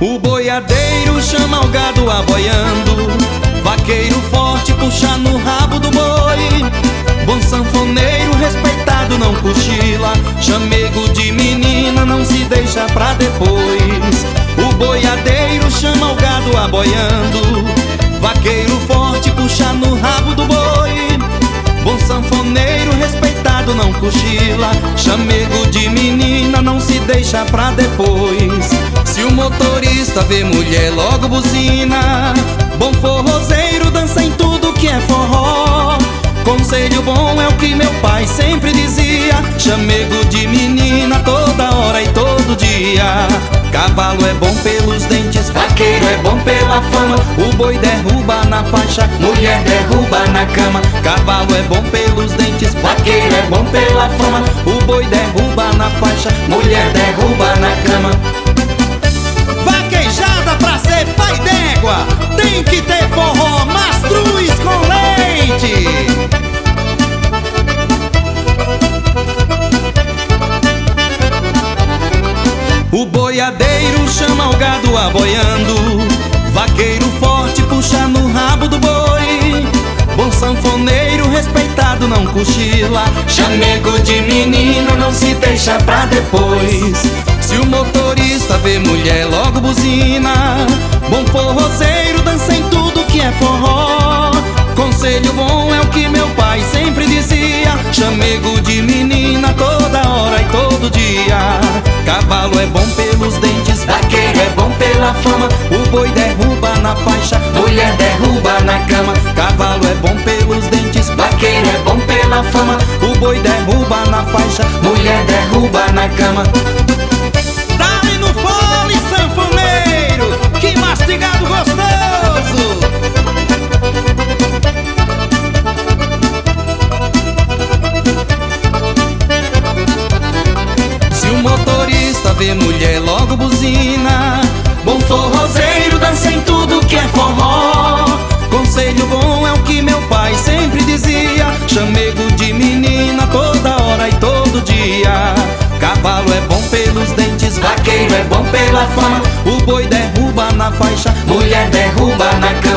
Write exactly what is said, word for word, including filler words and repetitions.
O boiadeiro chama o gado aboiando, vaqueiro forte puxa no rabo do boi. Bom sanfoneiro respeitado não cochila, chamego de menina não se deixa pra depois. O boiadeiro chama o gado aboiando, vaqueiro forte puxa no rabo do boi. Bom sanfoneiro respeitado não cochila, chamego de menina não se deixa pra depois. Se o motorista vê mulher logo buzina, bom forrozeiro dança em tudo que é forró. Conselho bom é o que meu pai sempre dizia, chamego de menina toda hora e todo dia. Cavalo é bom pelos dentes, vaqueiro é bom pela fama. O boi derruba na faixa, mulher derruba na cama. Cavalo é bom pelos dentes, vaqueiro é bom pela fama. O boi derruba na faixa, mulher derruba na cama. Vaquejada pra ser pai d'égua, tem que ter forró mastruz com leite. O boiadeiro chama o gado aboiando, vaqueiro forte puxa no rabo do boi. Bom sanfoneiro respeitado não cochila, chamego de menina não se deixa pra depois. Se o motorista vê mulher logo buzina, bom forrozeiro dança em tudo que é forró. Conselho bom é o que meu pai sempre dizia, chamego de menina toda hora e todo dia. Cavalo é bom pelos dentes, vaqueiro é bom pela fama. O boi derruba na faixa, mulher derruba na cama. Cavalo é bom pelos dentes, vaqueiro é bom pela fama. O boi derruba na faixa, mulher derruba na cama. Dá-lhe no fole, sanfoneiro, que mastigado gostoso. Se o motorista vê mulher logo buzina, bom forrozeiro dança em tudo que é forró. Conselho bom é o que meu pai sempre dizia, chamego de menina toda hora e todo dia. Cavalo é bom pelos dentes, vaqueiro é bom pela fama. O boi derruba na faixa, mulher derruba na cama.